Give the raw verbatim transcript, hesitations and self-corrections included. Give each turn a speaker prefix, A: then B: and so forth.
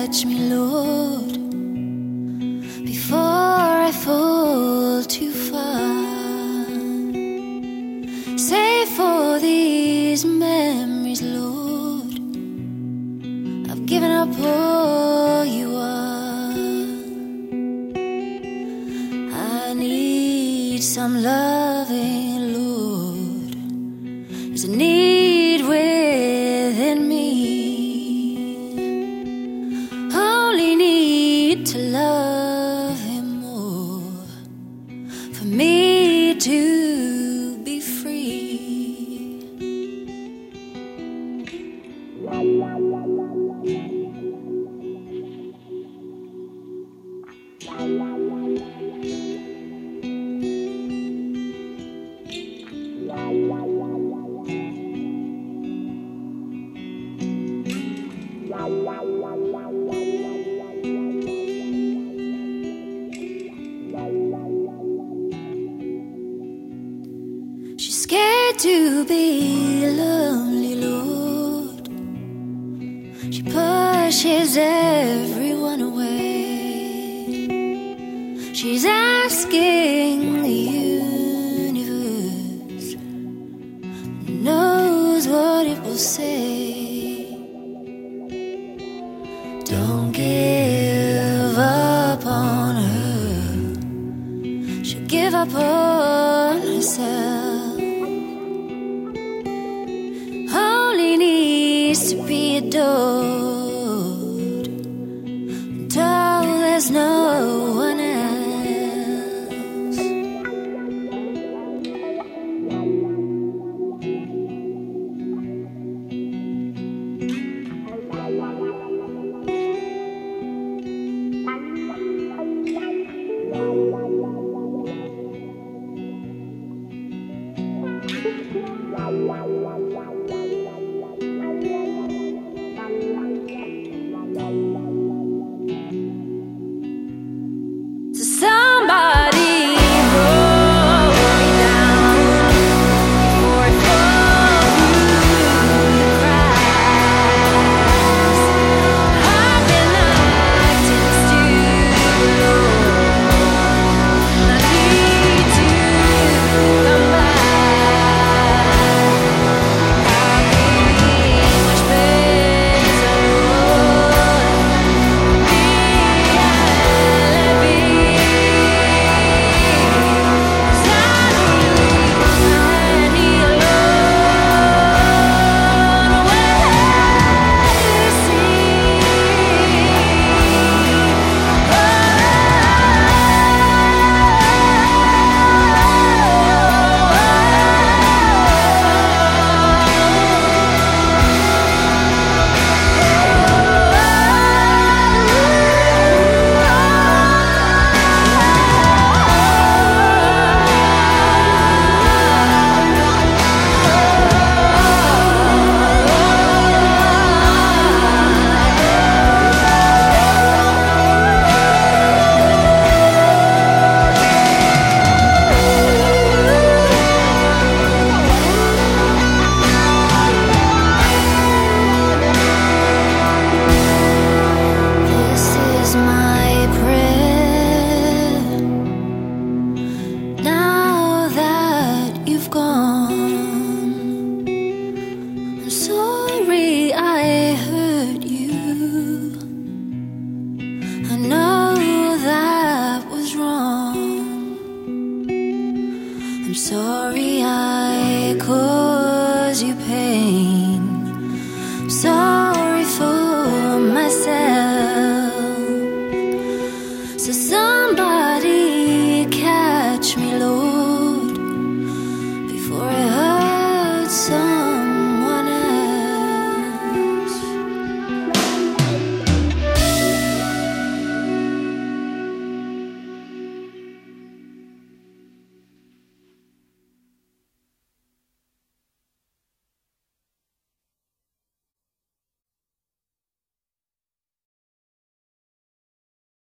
A: catch me, Lord, before I fall too far. Save for these memories, Lord, I've given up all you are. I need some loving, Lord. There's a need within me. Only need to love him more for me to be free. She's scared to be lonely, Lord. She pushes everyone away. She's asking the universe, knows what it will say. Don't give up on her, she'll give up on herself. Only needs to be adored until there's no